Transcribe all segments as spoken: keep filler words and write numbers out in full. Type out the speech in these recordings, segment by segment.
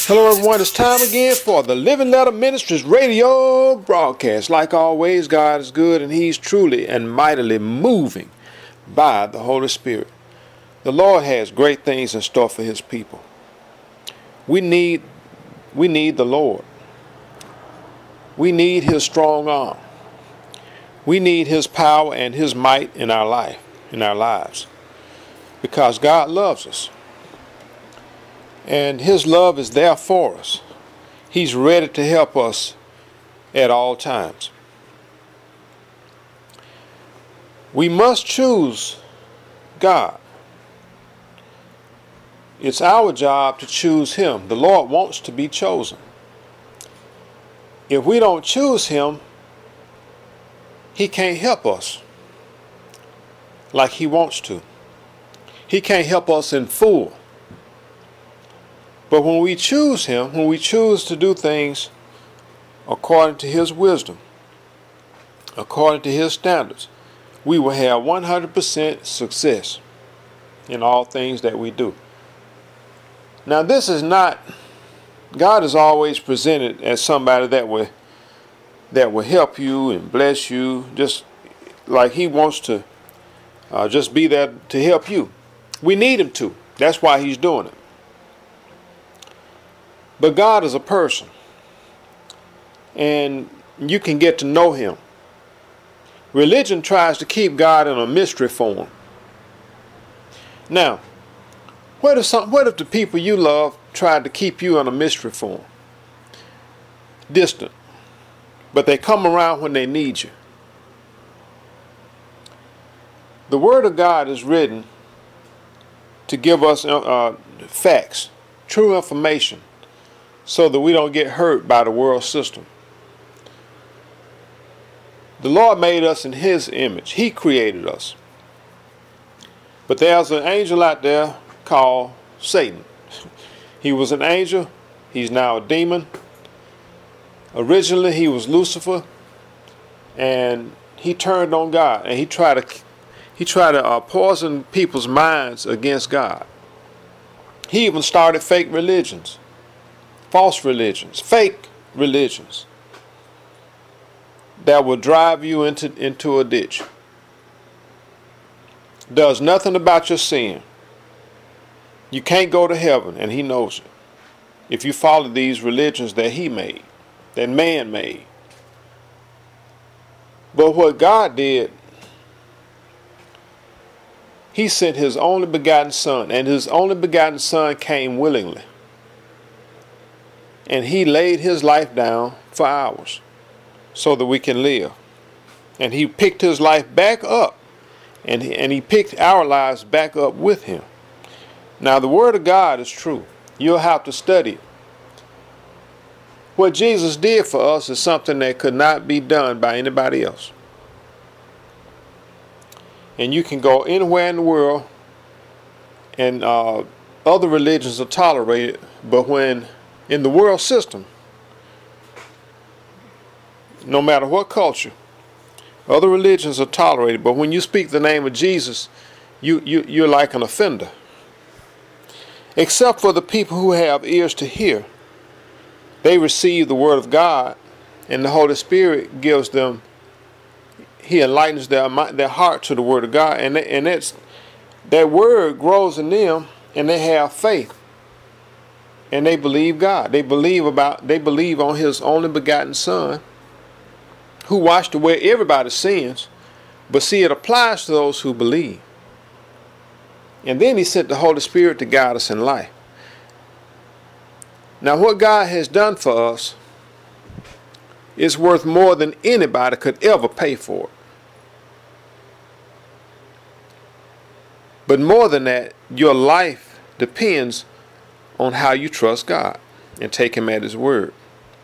Hello everyone, it's time again for the Living Letter Ministries radio broadcast. Like always, God is good and He's truly and mightily moving by the Holy Spirit. The Lord has great things in store for His people. We need, we need the Lord. We need His strong arm. We need His power and His might in our life, in our lives. Because God loves us. And His love is there for us. He's ready to help us at all times. We must choose God. It's our job to choose Him. The Lord wants to be chosen. If we don't choose Him, He can't help us like He wants to. He can't help us in full. But when we choose Him, when we choose to do things according to His wisdom, according to His standards, we will have one hundred percent success in all things that we do. Now this is not, God is always presented as somebody that will, that will help you and bless you, just like He wants to uh, just be there to help you. We need Him to. That's why He's doing it. But God is a person, and you can get to know Him. Religion tries to keep God in a mystery form. Now, what if some, what if the people you love tried to keep you in a mystery form? Distant, but they come around when they need you. The Word of God is written to give us uh, facts, true information, so that we don't get hurt by the world system. The Lord made us in His image. He created us. But there's an angel out there called Satan. He was an angel. He's now a demon. Originally, he was Lucifer, and he turned on God, and he tried to he tried to uh, poison people's minds against God. He even started fake religions. False religions, fake religions that will drive you into, into a ditch. Does nothing about your sin. You can't go to heaven, and He knows it, if you follow these religions that He made, that man made. But what God did, He sent His only begotten Son, and His only begotten Son came willingly. And He laid His life down for ours so that we can live. And He picked His life back up. And he, and he picked our lives back up with Him. Now the Word of God is true. You'll have to study it. What Jesus did for us is something that could not be done by anybody else. And you can go anywhere in the world and uh, other religions are tolerated, but when in the world system, no matter what culture, other religions are tolerated, but when you speak the name of Jesus, you, you, you're like an offender. Except for the people who have ears to hear. They receive the Word of God, and the Holy Spirit gives them, He enlightens their, their heart to the Word of God, and, they, and that's, that Word grows in them, and they have faith. And they believe God. They believe about. They believe on His only begotten Son, who washed away everybody's sins. But see, it applies to those who believe. And then He sent the Holy Spirit to guide us in life. Now, what God has done for us is worth more than anybody could ever pay for it. But more than that, your life depends on how you trust God and take Him at His word.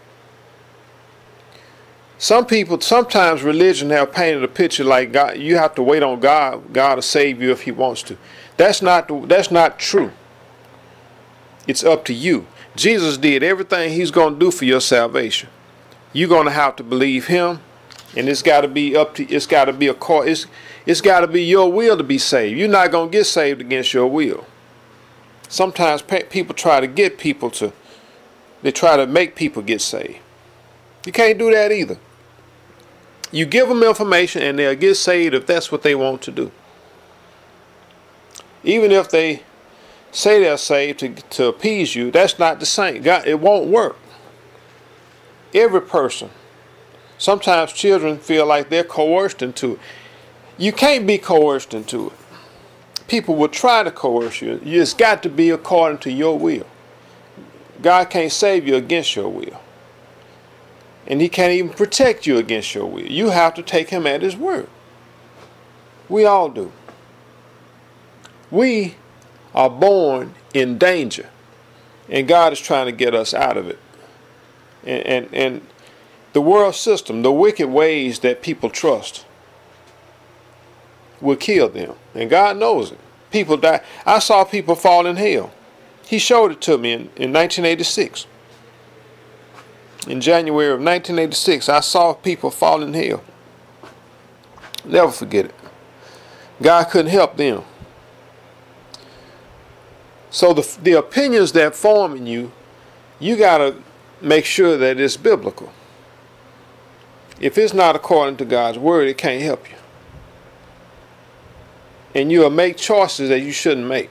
Some people, sometimes religion have painted a picture like God, you have to wait on God, God to save you if He wants to. That's not, that's not true. It's up to you. Jesus did everything He's going to do for your salvation. You're going to have to believe Him, and it's got to be up to, it's got to be a call. It's, it's got to be your will to be saved. You're not going to get saved against your will. Sometimes people try to get people to They try to make people get saved. You can't do that either. You give them information and they'll get saved if that's what they want to do. Even if they say they're saved to, to appease you, that's not the same. God, it won't work. Every person, sometimes children feel like they're coerced into it. You can't be coerced into it. People will try to coerce you. It's got to be according to your will. God can't save you against your will. And he can't even protect you against your will. You have to take him at his word. We all do. We are born in danger. And God is trying to get us out of it. And, and, and the world system, the wicked ways that people trust, will kill them. And God knows it. People die. I saw people fall in hell. He showed it to me in, in nineteen eighty-six. In January of nineteen eighty-six, I saw people fall in hell. Never forget it. God couldn't help them. So the, the opinions that form in you, you got to make sure that it's biblical. If it's not according to God's word, it can't help you. And you'll make choices that you shouldn't make.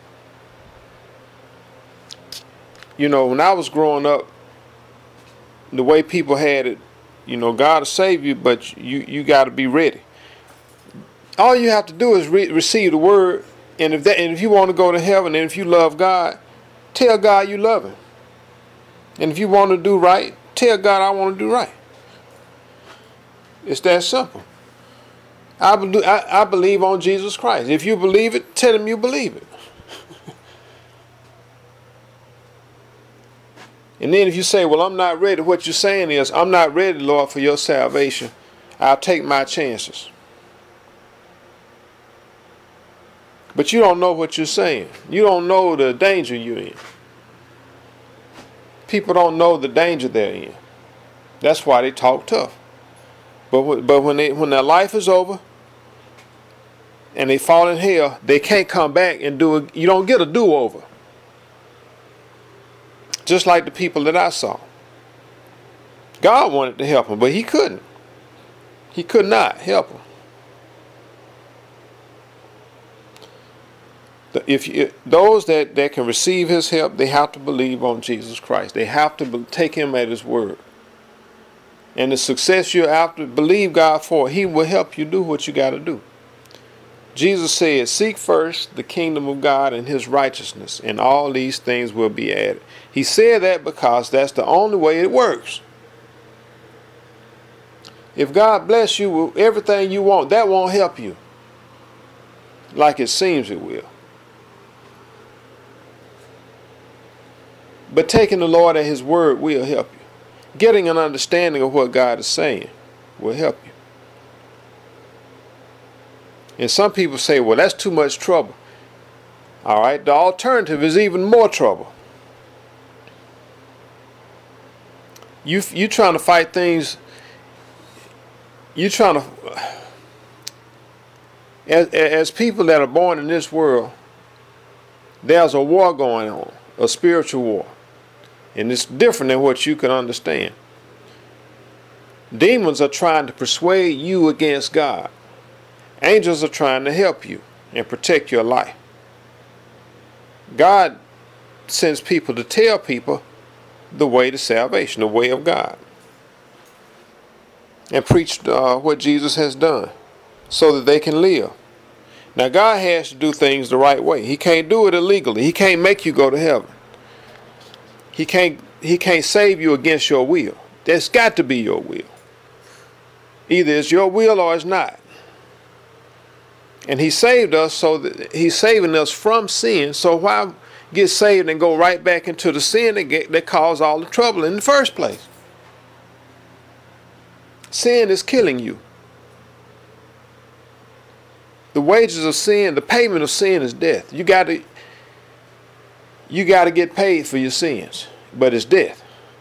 You know, when I was growing up, the way people had it, you know, God will save you, but you, you got to be ready. All you have to do is re- receive the word, and if that, and if you want to go to heaven, and if you love God, tell God you love him. And if you want to do right, tell God I want to do right. It's that simple. I, be- I, I believe on Jesus Christ. If you believe it, tell him you believe it. And then if you say, well, I'm not ready, what you're saying is, I'm not ready, Lord, for your salvation. I'll take my chances. But you don't know what you're saying. You don't know the danger you're in. People don't know the danger they're in. That's why they talk tough. But but when they when their life is over and they fall in hell, they can't come back and do it. You don't get a do-over. Just like the people that I saw. God wanted to help them, but he couldn't. He could not help them. If you, those that, that can receive his help, they have to believe on Jesus Christ. They have to be, take him at his word. And the success you have to believe God for, he will help you do what you got to do. Jesus said, seek first the kingdom of God and his righteousness, and all these things will be added. He said that because that's the only way it works. If God bless you with everything you want, that won't help you like it seems it will. But taking the Lord at his word will help you. Getting an understanding of what God is saying will help you. And some people say, well, that's too much trouble. All right, the alternative is even more trouble. You you trying to fight things. You trying to, as as people that are born in this world, there's a war going on, a spiritual war, and it's different than what you can understand. Demons are trying to persuade you against God. Angels are trying to help you and protect your life. God sends people to tell people the way to salvation, the way of God, and preach uh, what Jesus has done so that they can live. Now, God has to do things the right way. He can't do it illegally. He can't make you go to heaven. He can't, he can't save you against your will. That's got to be your will. Either it's your will or it's not. And he saved us so that he's saving us from sin. So why get saved and go right back into the sin that, get, that caused all the trouble in the first place? Sin is killing you. The wages of sin, the payment of sin is death. You got to, you got to get paid for your sins, but it's death.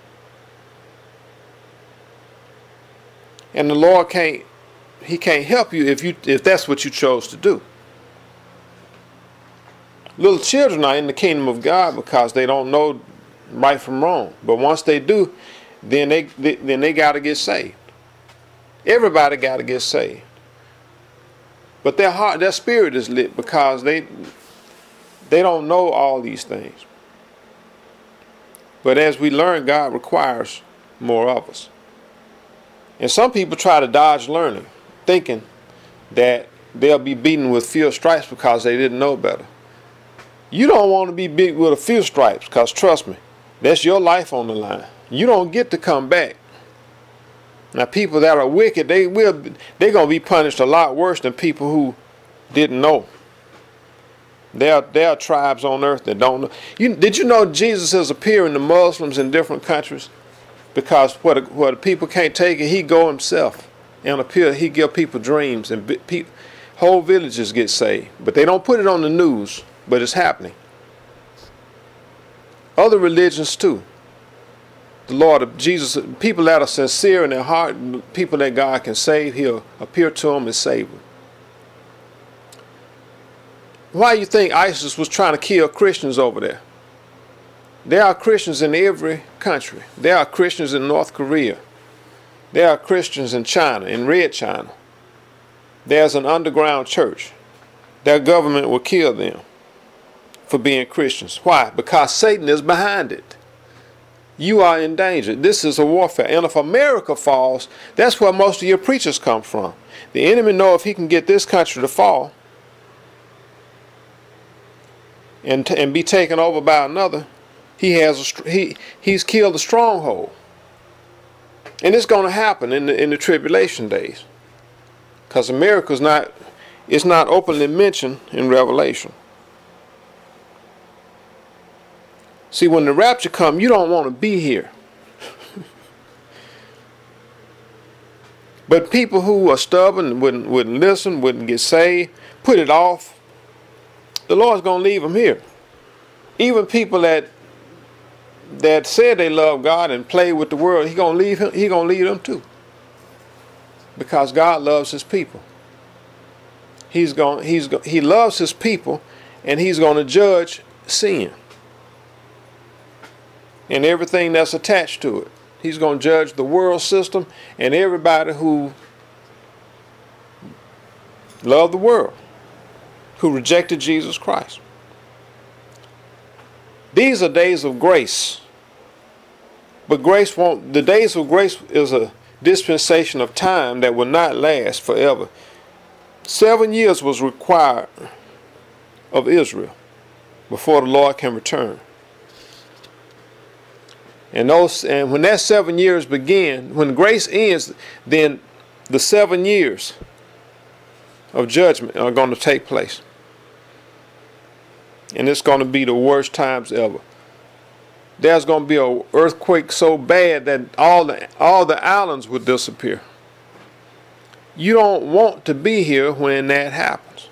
And the Lord can't, he can't help you if you if that's what you chose to do. Little children are in the kingdom of God because they don't know right from wrong. But once they do, then they, they then they got to get saved. Everybody got to get saved. But their heart, their spirit is lit because they they don't know all these things. But as we learn, God requires more of us. And some people try to dodge learning, thinking that they'll be beaten with few stripes because they didn't know better. You don't want to be beat with a few stripes because, trust me, that's your life on the line. You don't get to come back. Now, people that are wicked, they will, they're going to be punished a lot worse than people who didn't know. There are, there are tribes on earth that don't know. You, did you know Jesus is appearing to Muslims in different countries? Because where the, where the people can't take it, he go himself and appear. He give people dreams, and be, pe- whole villages get saved. But they don't put it on the news, but it's happening. Other religions too. The Lord, Jesus, people that are sincere in their heart, people that God can save, he'll appear to them and save them. Why do you think ISIS was trying to kill Christians over there? There are Christians in every country. There are Christians in North Korea. There are Christians in China, in Red China. There's an underground church. Their government will kill them for being Christians. Why? Because Satan is behind it. You are in danger. This is a warfare. And if America falls, that's where most of your preachers come from. The enemy knows if he can get this country to fall and, t- and be taken over by another, he has a, he he's killed a stronghold. And it's going to happen in the in the tribulation days. Because America's not it's not openly mentioned in Revelation. See, when the rapture comes, you don't want to be here. But people who are stubborn, wouldn't, wouldn't listen, wouldn't get saved, put it off, the Lord's going to leave them here. Even people that that said they love God and play with the world, He's going to leave him, He going to leave them too. Because God loves His people. He's going, he's, he loves His people, and He's going to judge sin and everything that's attached to it. He's going to judge the world system and everybody who loved the world, who rejected Jesus Christ. These are days of grace. But grace won't, the days of grace is a dispensation of time that will not last forever. Seven years was required of Israel before the Lord can return. And those, and when that seven years begin, when grace ends, then the seven years of judgment are going to take place. And it's going to be the worst times ever. There's going to be an earthquake so bad that all the all the islands would disappear. You don't want to be here when that happens.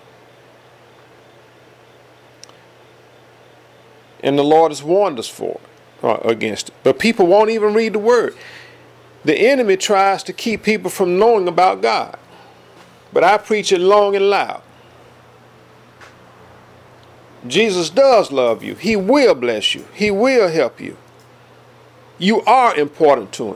And the Lord has warned us for it. Against it. But people won't even read the word. The enemy tries to keep people from knowing about God. But I preach it long and loud. Jesus does love you. He will bless you. He will help you. You are important to Him.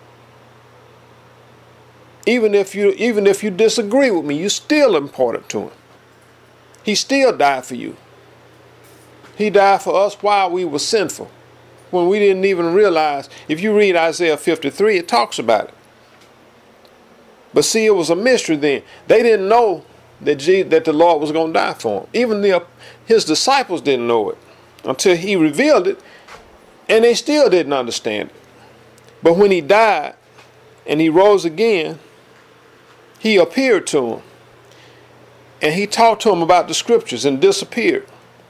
Even if you even if you disagree with me, you're still important to Him. He still died for you. He died for us while we were sinful, when we didn't even realize. If you read Isaiah fifty-three, it talks about it. But see, it was a mystery then. They didn't know that Jesus, that the Lord was going to die for them. Even the, His disciples didn't know it until He revealed it, and they still didn't understand it. But when He died and He rose again, He appeared to them. And He talked to them about the scriptures and disappeared.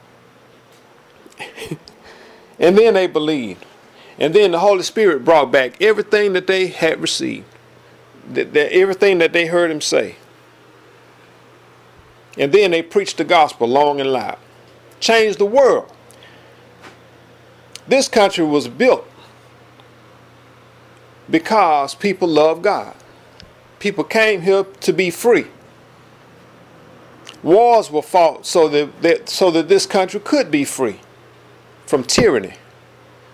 And then they believed. And then the Holy Spirit brought back everything that they had received. That, that everything that they heard Him say. And then they preached the gospel long and loud. Changed the world. This country was built because people love God. People came here to be free. Wars were fought so that, that so that this country could be free from tyranny.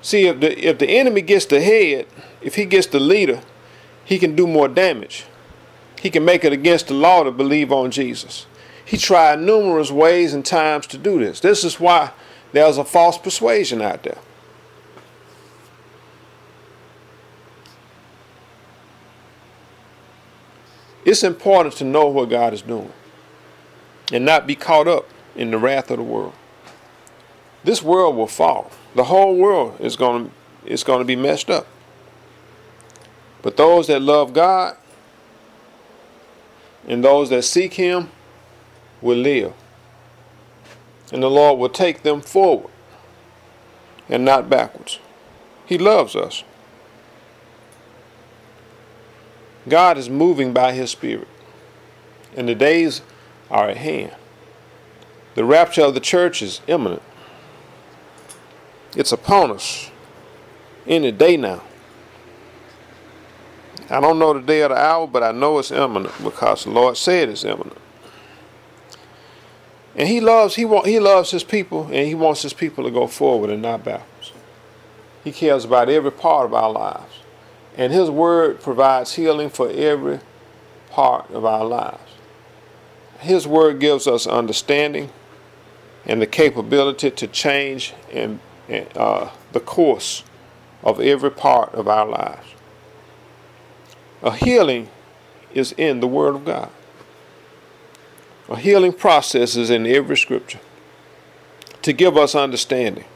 See, if the if the enemy gets the head, if he gets the leader, he can do more damage. He can make it against the law to believe on Jesus. He tried numerous ways and times to do this. This is why there's a false persuasion out there. It's important to know what God is doing and not be caught up in the wrath of the world. This world will fall. The whole world is going to, is going to be messed up. But those that love God and those that seek Him will live. And the Lord will take them forward and not backwards. He loves us. God is moving by His Spirit, and the days are at hand. The rapture of the church is imminent. It's upon us any day now. I don't know the day or the hour, but I know it's imminent because the Lord said it's imminent. And He loves, He want, He loves His people, and He wants His people to go forward and not backwards. He cares about every part of our lives. And His word provides healing for every part of our lives. His word gives us understanding and the capability to change and, and uh, the course of every part of our lives. A healing is in the Word of God. A healing process is in every scripture to give us understanding.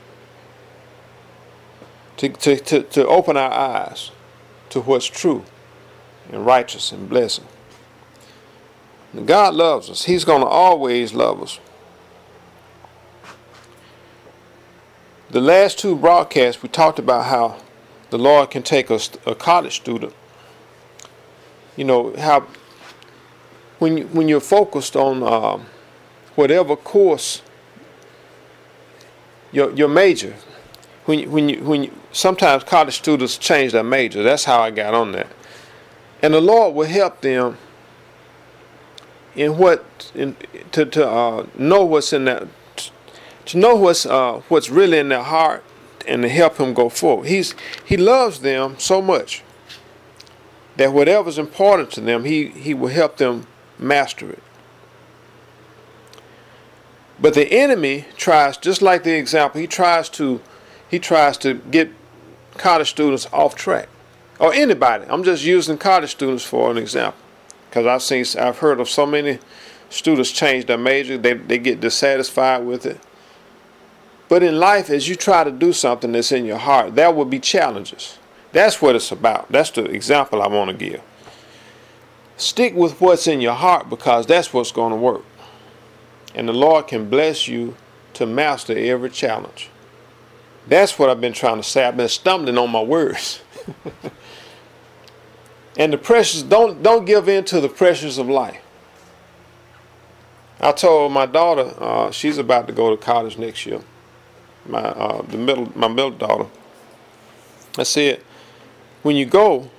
To, to, to, to open our eyes to what's true and righteous and blessing. And God loves us. He's going to always love us. The last two broadcasts, we talked about how the Lord can take a, a college student. You know, how when, you, when you're focused on uh, whatever course, your, your major, When you, when you, when you, sometimes college students change their major. That's how I got on that. And the Lord will help them in what in, to to uh, know what's in that, to know what's uh, what's really in their heart, and to help them go forward. He's He loves them so much that whatever's important to them, He He will help them master it. But the enemy tries, just like the example, he tries to. He tries to get college students off track, or anybody. I'm just using college students for an example, because I've seen, I've heard of so many students change their major. They they get dissatisfied with it. But in life, as you try to do something that's in your heart, there will be challenges. That's what it's about. That's the example I want to give. Stick with what's in your heart, because that's what's going to work, and the Lord can bless you to master every challenge. That's what I've been trying to say. I've been stumbling on my words. And the pressures, don't don't give in to the pressures of life. I told my daughter, uh, she's about to go to college next year. My uh, the middle my middle daughter. I said, when you go,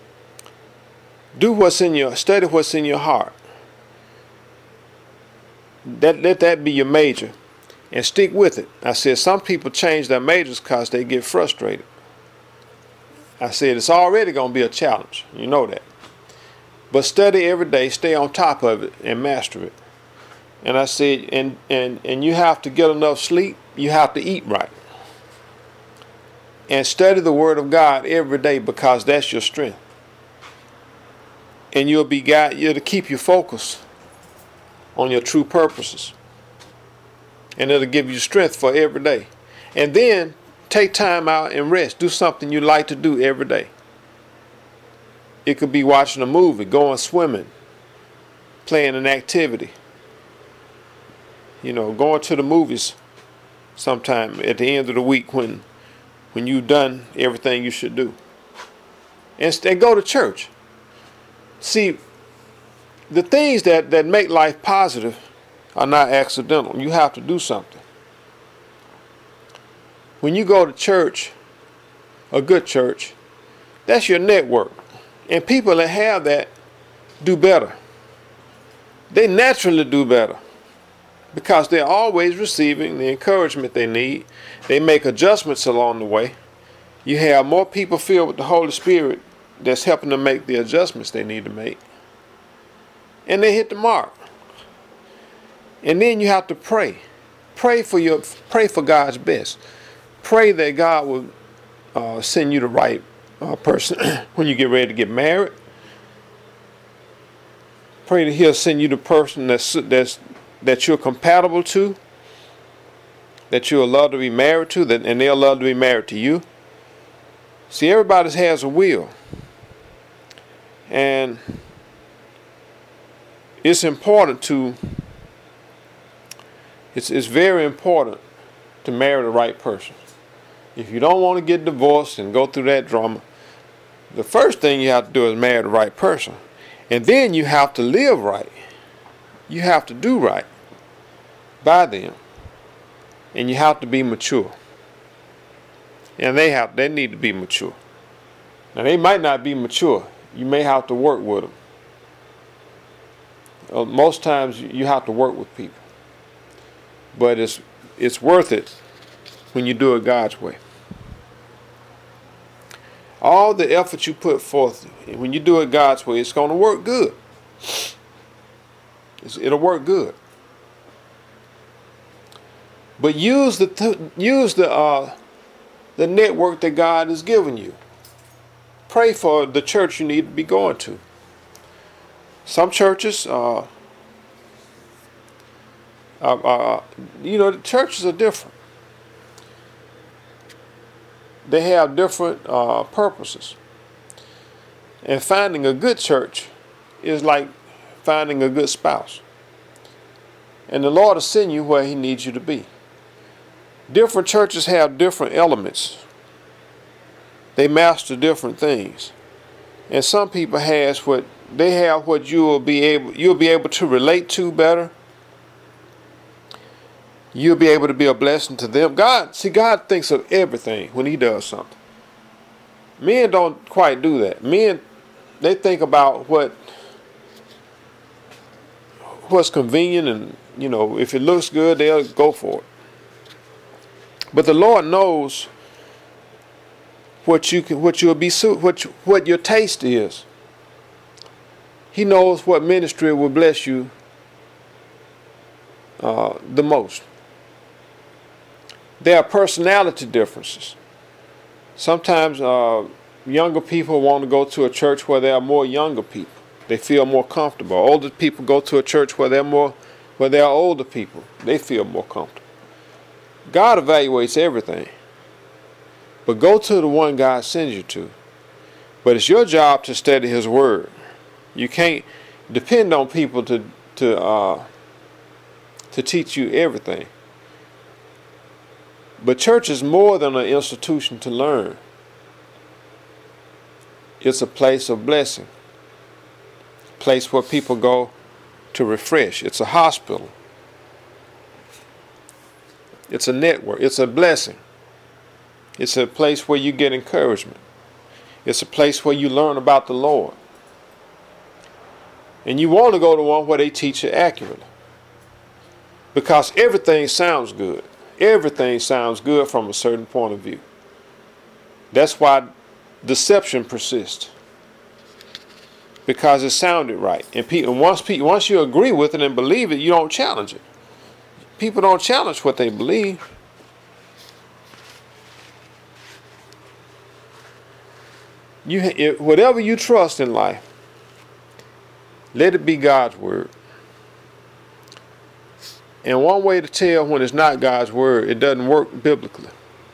do what's in your study what's in your heart. That let that be your major. And stick with it. I said, some people change their majors because they get frustrated. I said, it's already going to be a challenge. You know that. But study every day, stay on top of it, and master it. And I said, and, and, and you have to get enough sleep. You have to eat right. And study the Word of God every day, because that's your strength. And you'll be guided, it'll keep you focused on your true purposes. And it'll give you strength for every day. And then take time out and rest. Do something you like to do every day. It could be watching a movie, going swimming, playing an activity. You know, going to the movies sometime at the end of the week when when you've done everything you should do. And, and go to church. See, the things that, that make life positive are not accidental. You have to do something. When you go to church, a good church, that's your network. And people that have that do better. They naturally do better. because they're always receiving the encouragement they need. They make adjustments along the way. You have more people filled with the Holy Spirit that's helping them make the adjustments they need to make. And they hit the mark. And then you have to pray. Pray for your pray for God's best. Pray that God will uh, send you the right uh, person when you get ready to get married. Pray that He'll send you the person that's that's that you're compatible to, that you'll love to be married to, that and they'll love to be married to you. See, everybody has a will, and it's important to. It's it's very important to marry the right person. If you don't want to get divorced and go through that drama, the first thing you have to do is marry the right person. And then you have to live right. You have to do right by them. And you have to be mature. And they have they need to be mature. Now they might not be mature. You may have to work with them. Uh, most times you have to work with people. But it's it's worth it when you do it God's way. All the effort you put forth, when you do it God's way, it's going to work good. It's, it'll work good. But use the th- use the uh, the network that God has given you. Pray for the church you need to be going to. Some churches, uh, uh, uh, you know, the churches are different. They have different uh, purposes. And finding a good church is like finding a good spouse. And the Lord will send you where He needs you to be. Different churches have different elements. They master different things. And some people has what they have what you will be able you'll be able to relate to better. You'll be able to be a blessing to them. God, see, God thinks of everything when He does something. Men don't quite do that. Men, they think about what what's convenient, and you know, if it looks good, they'll go for it. But the Lord knows what you can, what you'll be, what what your taste is. He knows what ministry will bless you uh, the most. There are personality differences. Sometimes uh, younger people want to go to a church where there are more younger people. They feel more comfortable. Older people go to a church where there are more, where there are older people. They feel more comfortable. God evaluates everything. But go to the one God sends you to. But it's your job to study His Word. You can't depend on people to to uh, to teach you everything. But church is more than an institution to learn. It's a place of blessing. A place where people go to refresh. It's a hospital. It's a network. It's a blessing. It's a place where you get encouragement. It's a place where you learn about the Lord. And you want to go to one where they teach it accurately. Because everything sounds good. Everything sounds good from a certain point of view. That's why deception persists. Because it sounded right. And people, once, people, once you agree with it and believe it, you don't challenge it. People don't challenge what they believe. You, if, whatever you trust in life, let it be God's Word. And one way to tell when it's not God's Word, it doesn't work biblically.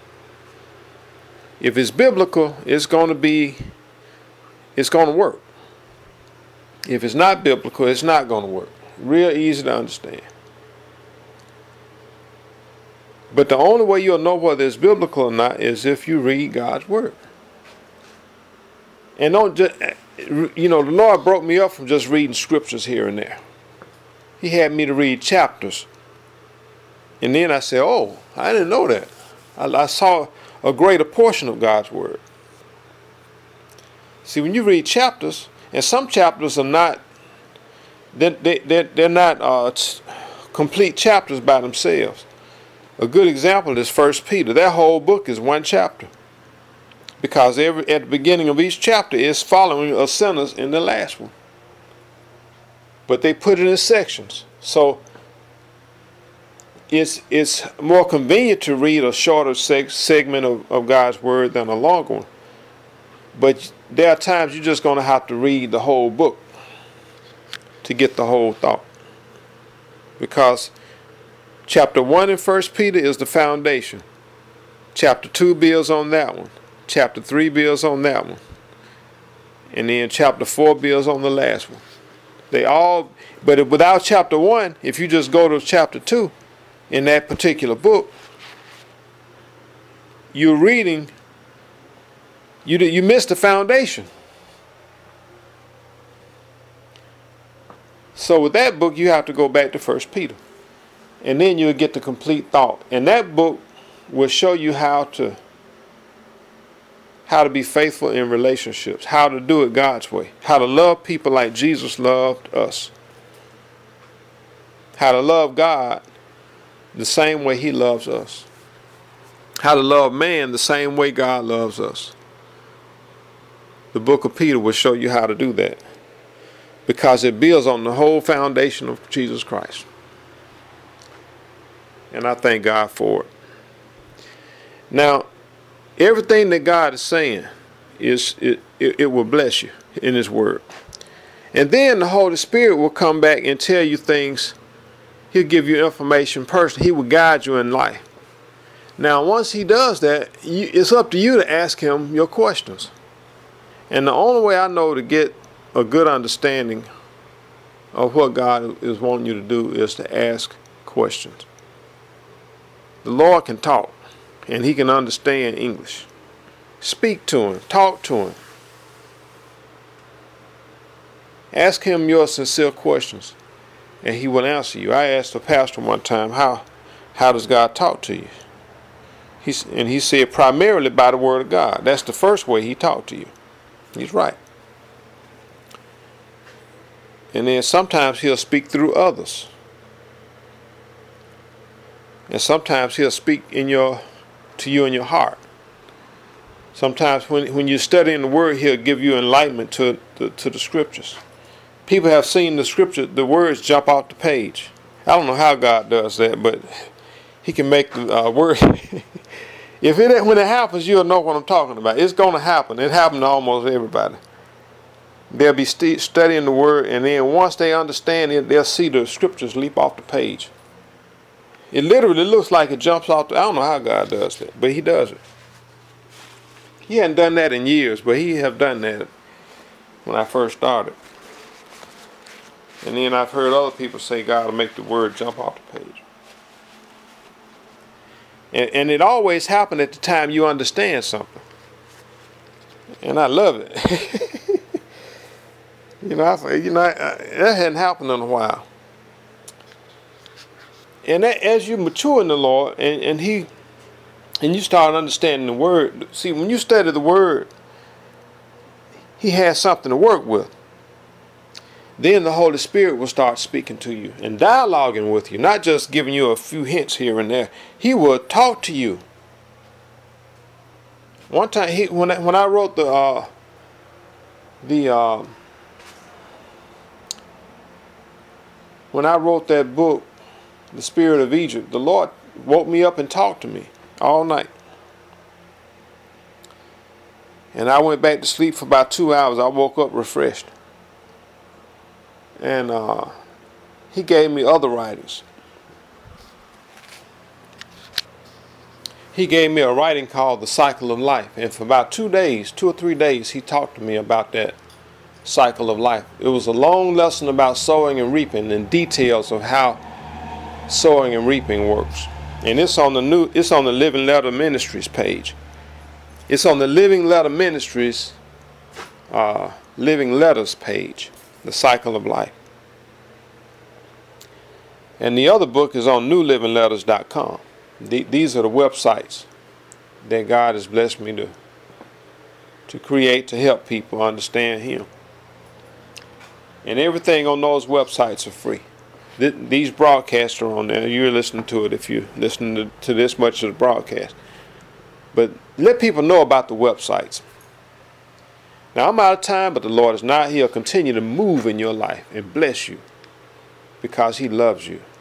If it's biblical, it's going to be, it's going to work. If it's not biblical, it's not going to work. Real easy to understand. But the only way you'll know whether it's biblical or not is if you read God's Word. And don't just, you know, the Lord broke me up from just reading scriptures here and there. He had me to read chapters. And then I said, oh, I didn't know that. I, I saw a greater portion of God's Word. See, when you read chapters, and some chapters are not, they're, they, they're, they're not uh, complete chapters by themselves. A good example is First Peter. That whole book is one chapter, because every at the beginning of each chapter is following a sentence in the last one. But they put it in sections, so it's it's more convenient to read a shorter seg- segment of, of God's word than a longer one. But there are times you're just going to have to read the whole book to get the whole thought, because chapter one in First Peter is the foundation. Chapter two builds on that one. Chapter three builds on that one. And then chapter four builds on the last one. They all, but if, without chapter one, if you just go to chapter two in that particular book, you're reading, you, you miss the foundation. So with that book, you have to go back to First Peter. And then you'll get the complete thought. And that book will show you how to how to be faithful in relationships, how to do it God's way, how to love people like Jesus loved us, how to love God the same way he loves us, how to love man the same way God loves us. The book of Peter will show you how to do that, because it builds on the whole foundation of Jesus Christ. And I thank God for it. Now, everything that God is saying, is it, it, it will bless you in his word. And then the Holy Spirit will come back and tell you things. He'll give you information personally. He will guide you in life. Now, once he does that, you, it's up to you to ask him your questions. And the only way I know to get a good understanding of what God is wanting you to do is to ask questions. The Lord can talk, and he can understand English. Speak to him. Talk to him. Ask him your sincere questions, and he will answer you. I asked a pastor one time, how, how does God talk to you? He, and he said, primarily by the word of God. That's the first way he talked to you. He's right. And then sometimes he'll speak through others. And sometimes he'll speak in your, to you in your heart. Sometimes when, when you're studying the word, he'll give you enlightenment to, to, to the scriptures. People have seen the scripture, the words jump off the page. I don't know how God does that, but he can make the uh, word. If it when it happens, you'll know what I'm talking about. It's going to happen. It happened to almost everybody. They'll be st- studying the word, and then once they understand it, they'll see the scriptures leap off the page. It literally looks like it jumps off the, I don't know how God does that, but he does it. He hadn't done that in years, but he have done that when I first started. And then I've heard other people say God will make the word jump off the page. And, and it always happened at the time you understand something. And I love it. you know, I, you know I, I, that hadn't happened in a while. And that, as you mature in the Lord, and, and he, and you start understanding the word. See, when you study the word, he has something to work with. Then the Holy Spirit will start speaking to you and dialoguing with you, not just giving you a few hints here and there. He will talk to you. One time, he, when I, when I wrote the uh, the uh, when I wrote that book, The Spirit of Egypt, the Lord woke me up and talked to me all night. And I went back to sleep for about two hours. I woke up refreshed. And uh, he gave me other writings. He gave me a writing called The Cycle of Life. And for about two days, two or three days, he talked to me about that cycle of life. It was a long lesson about sowing and reaping and details of how sowing and reaping works. And it's on the new, it's on the Living Letter Ministries page. It's on the Living Letter Ministries uh, Living Letters page, The Cycle of Life. And the other book is on new living letters dot com. The, these are the websites that God has blessed me to, to create to help people understand him. And everything on those websites are free. th these broadcasts are on there. You're listening to it if you're listening to, to this much of the broadcast. But let people know about the websites. Now, I'm out of time, but the Lord is not. He'll continue to move in your life and bless you because he loves you.